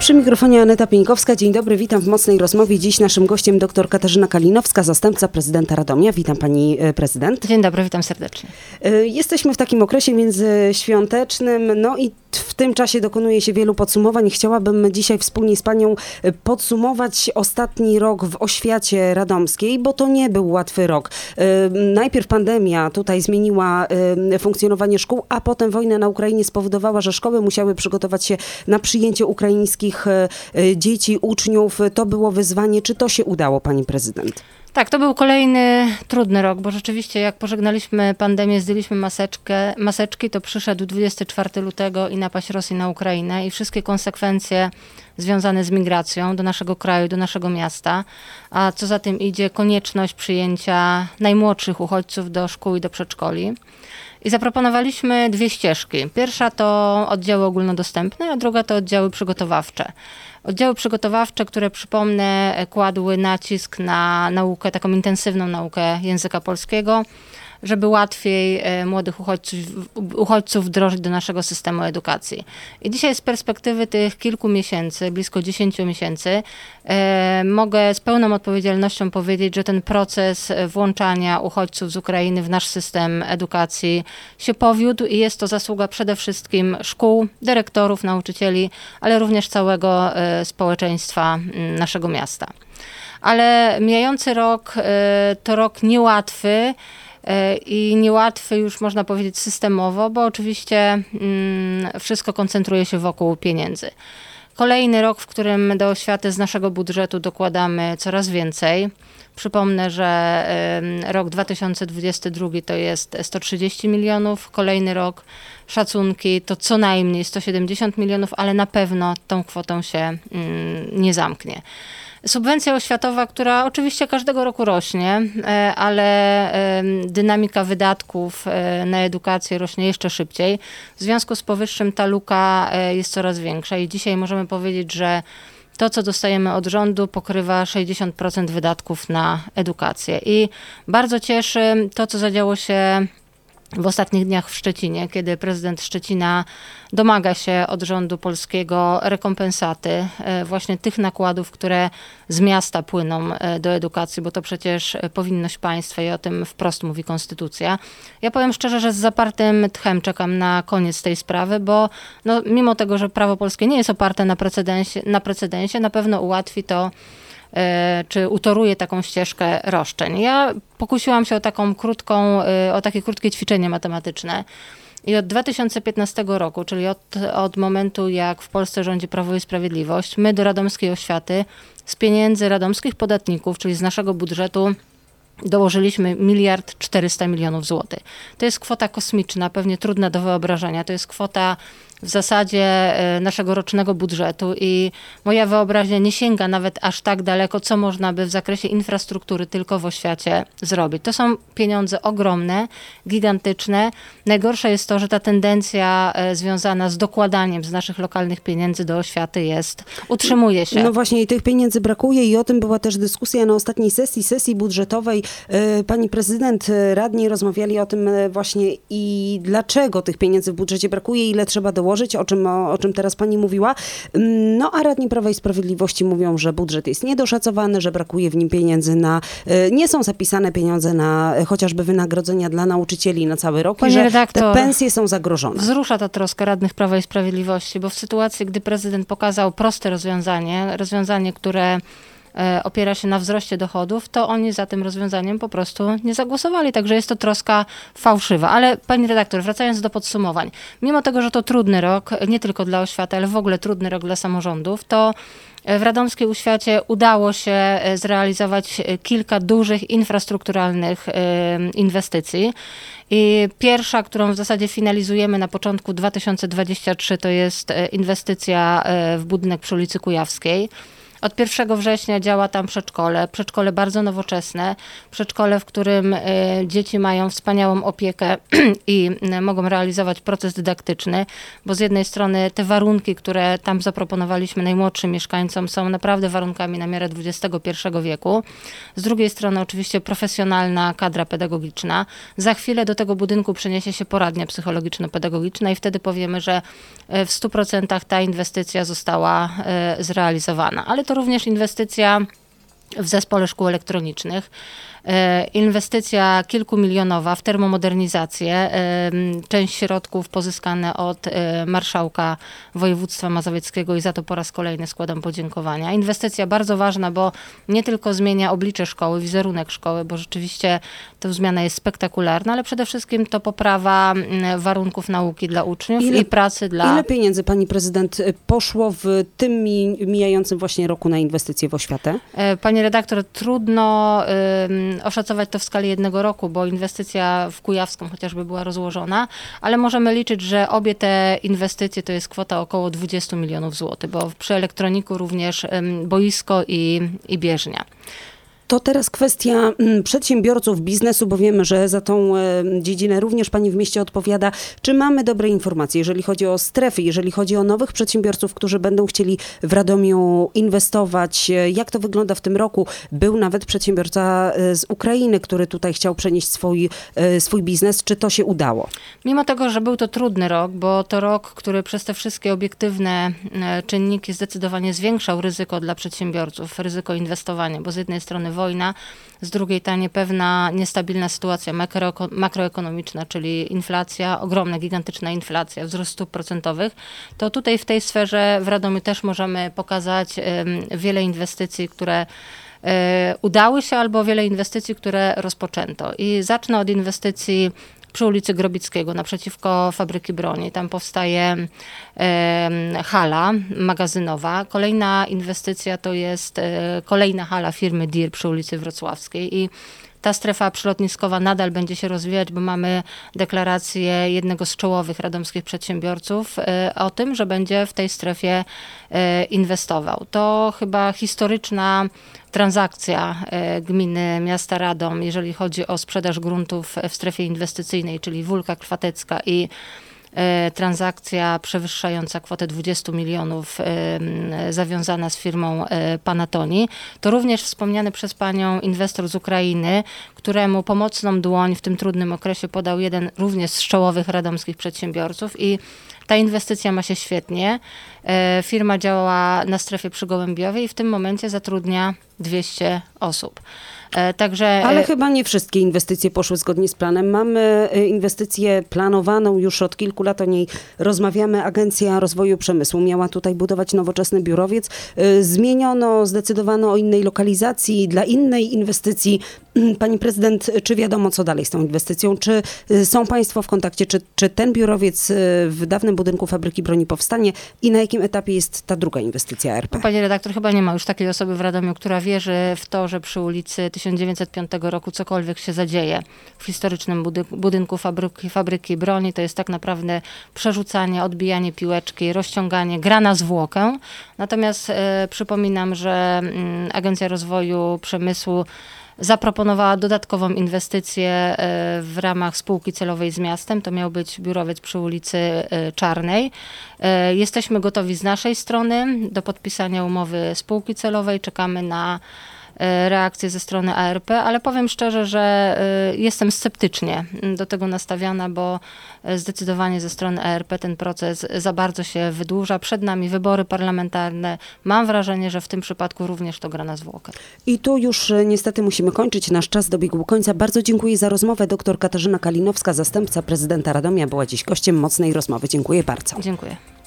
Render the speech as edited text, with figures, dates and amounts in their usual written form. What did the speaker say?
Przy mikrofonie Aneta Pieńkowska. Dzień dobry, witam w Mocnej Rozmowie. Dziś naszym gościem dr Katarzyna Kalinowska, zastępca prezydenta Radomia. Witam pani prezydent. Dzień dobry, witam serdecznie. Jesteśmy w takim okresie międzyświątecznym, no i w tym czasie dokonuje się wielu podsumowań. Chciałabym dzisiaj wspólnie z panią podsumować ostatni rok w oświacie radomskiej, bo to nie był łatwy rok. Najpierw pandemia tutaj zmieniła funkcjonowanie szkół, a potem wojna na Ukrainie spowodowała, że szkoły musiały przygotować się na przyjęcie ukraińskich dzieci, uczniów. To było wyzwanie. Czy to się udało, pani prezydent? Tak, to był kolejny trudny rok, bo rzeczywiście jak pożegnaliśmy pandemię, zdjęliśmy maseczki, to przyszedł 24 lutego i napaść Rosji na Ukrainę i wszystkie konsekwencje związane z migracją do naszego kraju, do naszego miasta, a co za tym idzie konieczność przyjęcia najmłodszych uchodźców do szkół i do przedszkoli. I zaproponowaliśmy dwie ścieżki. Pierwsza to oddziały ogólnodostępne, a druga to oddziały przygotowawcze. Oddziały przygotowawcze, które przypomnę, kładły nacisk na naukę, taką intensywną naukę języka polskiego, żeby łatwiej młodych uchodźców wdrożyć do naszego systemu edukacji. I dzisiaj z perspektywy tych kilku miesięcy, blisko 10 miesięcy, mogę z pełną odpowiedzialnością powiedzieć, że ten proces włączania uchodźców z Ukrainy w nasz system edukacji się powiódł i jest to zasługa przede wszystkim szkół, dyrektorów, nauczycieli, ale również całego społeczeństwa naszego miasta. Ale mijający rok to rok niełatwy, i niełatwy już można powiedzieć systemowo, bo oczywiście wszystko koncentruje się wokół pieniędzy. Kolejny rok, w którym do oświaty z naszego budżetu dokładamy coraz więcej. Przypomnę, że rok 2022 to jest 130 milionów, kolejny rok szacunki to co najmniej 170 milionów, ale na pewno tą kwotą się nie zamknie. Subwencja oświatowa, która oczywiście każdego roku rośnie, ale dynamika wydatków na edukację rośnie jeszcze szybciej. W związku z powyższym ta luka jest coraz większa i dzisiaj możemy powiedzieć, że to, co dostajemy od rządu, pokrywa 60% wydatków na edukację. I bardzo cieszy to, co zadziało się w ostatnich dniach w Szczecinie, kiedy prezydent Szczecina domaga się od rządu polskiego rekompensaty właśnie tych nakładów, które z miasta płyną do edukacji, bo to przecież powinność państwa i o tym wprost mówi konstytucja. Ja powiem szczerze, że z zapartym tchem czekam na koniec tej sprawy, bo no, mimo tego, że prawo polskie nie jest oparte na precedensie, na pewno ułatwi to czy utoruje taką ścieżkę roszczeń. Ja pokusiłam się o takie krótkie ćwiczenie matematyczne i od 2015 roku, czyli od momentu, jak w Polsce rządzi Prawo i Sprawiedliwość, my do radomskiej oświaty z pieniędzy radomskich podatników, czyli z naszego budżetu, dołożyliśmy 1 400 000 000 złotych. To jest kwota kosmiczna, pewnie trudna do wyobrażenia. To jest kwota w zasadzie naszego rocznego budżetu i moja wyobraźnia nie sięga nawet aż tak daleko, co można by w zakresie infrastruktury tylko w oświacie zrobić. To są pieniądze ogromne, gigantyczne. Najgorsze jest to, że ta tendencja związana z dokładaniem z naszych lokalnych pieniędzy do oświaty utrzymuje się. No właśnie i tych pieniędzy brakuje i o tym była też dyskusja na ostatniej sesji budżetowej. Pani prezydent, radni rozmawiali o tym właśnie i dlaczego tych pieniędzy w budżecie brakuje, ile trzeba dołożyć, o czym teraz pani mówiła. No a radni Prawa i Sprawiedliwości mówią, że budżet jest niedoszacowany, że brakuje w nim pieniędzy nie są zapisane pieniądze na chociażby wynagrodzenia dla nauczycieli na cały rok. Panie i że redaktor, te pensje są zagrożone. Wzrusza ta troska radnych Prawa i Sprawiedliwości, bo w sytuacji, gdy prezydent pokazał proste rozwiązanie, które opiera się na wzroście dochodów, to oni za tym rozwiązaniem po prostu nie zagłosowali. Także jest to troska fałszywa. Ale pani redaktor, wracając do podsumowań, mimo tego, że to trudny rok, nie tylko dla oświaty, ale w ogóle trudny rok dla samorządów, to w radomskiej oświacie udało się zrealizować kilka dużych infrastrukturalnych inwestycji. I pierwsza, którą w zasadzie finalizujemy na początku 2023, to jest inwestycja w budynek przy ulicy Kujawskiej. Od 1 września działa tam przedszkole bardzo nowoczesne, przedszkole, w którym dzieci mają wspaniałą opiekę i mogą realizować proces dydaktyczny, bo z jednej strony te warunki, które tam zaproponowaliśmy najmłodszym mieszkańcom, są naprawdę warunkami na miarę XXI wieku. Z drugiej strony oczywiście profesjonalna kadra pedagogiczna. Za chwilę do tego budynku przeniesie się poradnia psychologiczno-pedagogiczna i wtedy powiemy, że w 100% ta inwestycja została zrealizowana. Ale to również inwestycja w zespole szkół elektronicznych. Inwestycja kilkumilionowa w termomodernizację. Część środków pozyskane od marszałka województwa mazowieckiego i za to po raz kolejny składam podziękowania. Inwestycja bardzo ważna, bo nie tylko zmienia oblicze szkoły, wizerunek szkoły, bo rzeczywiście ta zmiana jest spektakularna, ale przede wszystkim to poprawa warunków nauki dla uczniów i pracy dla... Ile pieniędzy pani prezydent poszło w tym mijającym właśnie roku na inwestycje w oświatę? Pani redaktor, trudno oszacować to w skali jednego roku, bo inwestycja w Kujawską chociażby była rozłożona, ale możemy liczyć, że obie te inwestycje to jest kwota około 20 milionów złotych, bo przy elektroniku również boisko i bieżnia. To teraz kwestia przedsiębiorców, biznesu, bo wiemy, że za tą dziedzinę również pani w mieście odpowiada. Czy mamy dobre informacje, jeżeli chodzi o strefy, jeżeli chodzi o nowych przedsiębiorców, którzy będą chcieli w Radomiu inwestować? Jak to wygląda w tym roku? Był nawet przedsiębiorca z Ukrainy, który tutaj chciał przenieść swój biznes. Czy to się udało? Mimo tego, że był to trudny rok, bo to rok, który przez te wszystkie obiektywne czynniki zdecydowanie zwiększał ryzyko dla przedsiębiorców, ryzyko inwestowania, bo z jednej strony wojna, z drugiej ta niepewna, niestabilna sytuacja makroekonomiczna, czyli inflacja, ogromna, gigantyczna inflacja, wzrost stóp procentowych, to tutaj w tej sferze w Radomiu też możemy pokazać wiele inwestycji, które udały się, albo wiele inwestycji, które rozpoczęto. I zacznę od inwestycji przy ulicy Grobickiego, naprzeciwko fabryki broni. Tam powstaje hala magazynowa. Kolejna inwestycja to jest kolejna hala firmy DIR przy ulicy Wrocławskiej i ta strefa przylotniskowa nadal będzie się rozwijać, bo mamy deklarację jednego z czołowych radomskich przedsiębiorców o tym, że będzie w tej strefie inwestował. To chyba historyczna transakcja gminy miasta Radom, jeżeli chodzi o sprzedaż gruntów w strefie inwestycyjnej, czyli Wólka Krwatecka i transakcja przewyższająca kwotę 20 milionów zawiązana z firmą Panatoni. To również wspomniany przez panią inwestor z Ukrainy, któremu pomocną dłoń w tym trudnym okresie podał jeden również z czołowych radomskich przedsiębiorców i ta inwestycja ma się świetnie. Firma działa na strefie przygołębiowej i w tym momencie zatrudnia 200 osób. Ale chyba nie wszystkie inwestycje poszły zgodnie z planem. Mamy inwestycję planowaną już od kilku lat, o niej rozmawiamy. Agencja Rozwoju Przemysłu miała tutaj budować nowoczesny biurowiec. Zdecydowano o innej lokalizacji dla innej inwestycji. Pani prezydent, czy wiadomo, co dalej z tą inwestycją? Czy są państwo w kontakcie? Czy ten biurowiec w dawnym budynku fabryki broni powstanie? I na jakim etapie jest ta druga inwestycja RP? Pani redaktor, chyba nie ma już takiej osoby w Radomiu, która wierzy w to, że przy ulicy 1905 roku cokolwiek się zadzieje w historycznym budynku fabryki broni. To jest tak naprawdę przerzucanie, odbijanie piłeczki, rozciąganie, gra na zwłokę. Natomiast przypominam, że Agencja Rozwoju Przemysłu zaproponowała dodatkową inwestycję w ramach spółki celowej z miastem. To miał być biurowiec przy ulicy Czarnej. Jesteśmy gotowi z naszej strony do podpisania umowy spółki celowej. Czekamy na reakcję ze strony ARP, ale powiem szczerze, że jestem sceptycznie do tego nastawiona, bo zdecydowanie ze strony ARP ten proces za bardzo się wydłuża. Przed nami wybory parlamentarne. Mam wrażenie, że w tym przypadku również to gra na zwłokę. I tu już niestety musimy kończyć. Nasz czas dobiegł końca. Bardzo dziękuję za rozmowę. Dr Katarzyna Kalinowska, zastępca prezydenta Radomia, była dziś gościem Mocnej Rozmowy. Dziękuję bardzo. Dziękuję.